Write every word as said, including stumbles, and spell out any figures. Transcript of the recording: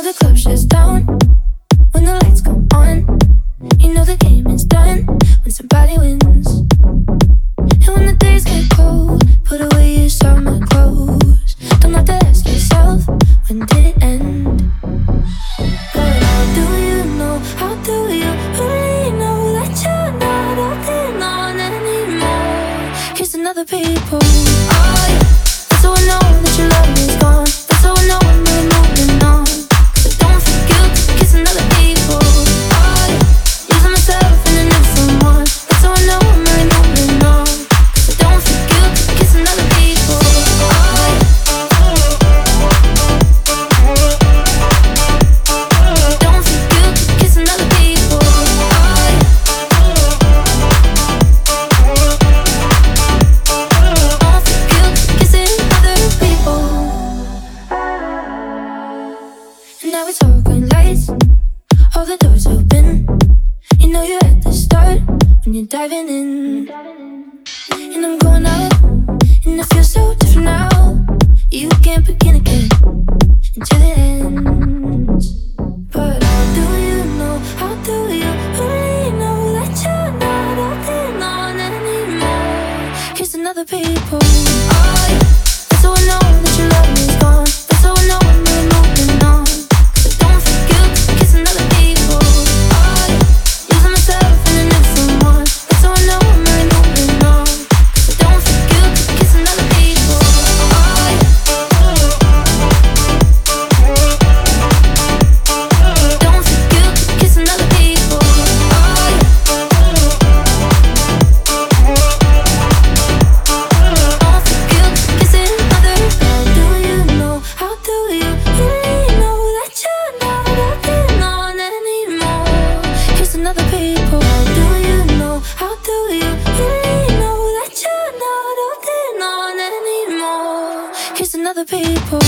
the club shuts down when the lights come on. You know the game is done when somebody wins. And when the days get cold, put away your summer clothes. Don't have to ask yourself, when did it end? But how do you know, how do you really know that you're not holding on anymore? Here's another people. Oh yeah, that's how I know that your love is gone. That's how I know when we're moving on. But don't feel guilty for kissing other people. Oh yeah, losing myself in a new someone. That's how I know when we're moving on. But don't feel guilty for kissing other people. Oh yeah. Don't feel guilty for kissing other people. Oh yeah. Don't feel guilty for kissing other people. And now it's all green lights, all the doors open. You know you're at the start when you're diving in. And I'm going out, and I feel so different now. You can't begin again until it ends. But how do you know, how do you really know that you're not holding on anymore? Here's another people. Oh yeah, that's how I know that your love is gone. That's how I know when we're moving on. But don't feel guilty for kissing other people. Oh yeah, losing myself in a new someone. That's how I know when we're moving on. But don't feel guilty for kissing other people. Oh yeah. Don't feel guilty for kissing other people. Oh yeah. Don't feel guilty for kissing other. How do you know, how do you really know that you're not holding on anymore? Here's another people. How do you know, how do you really know that you're not holding on anymore? Here's another people.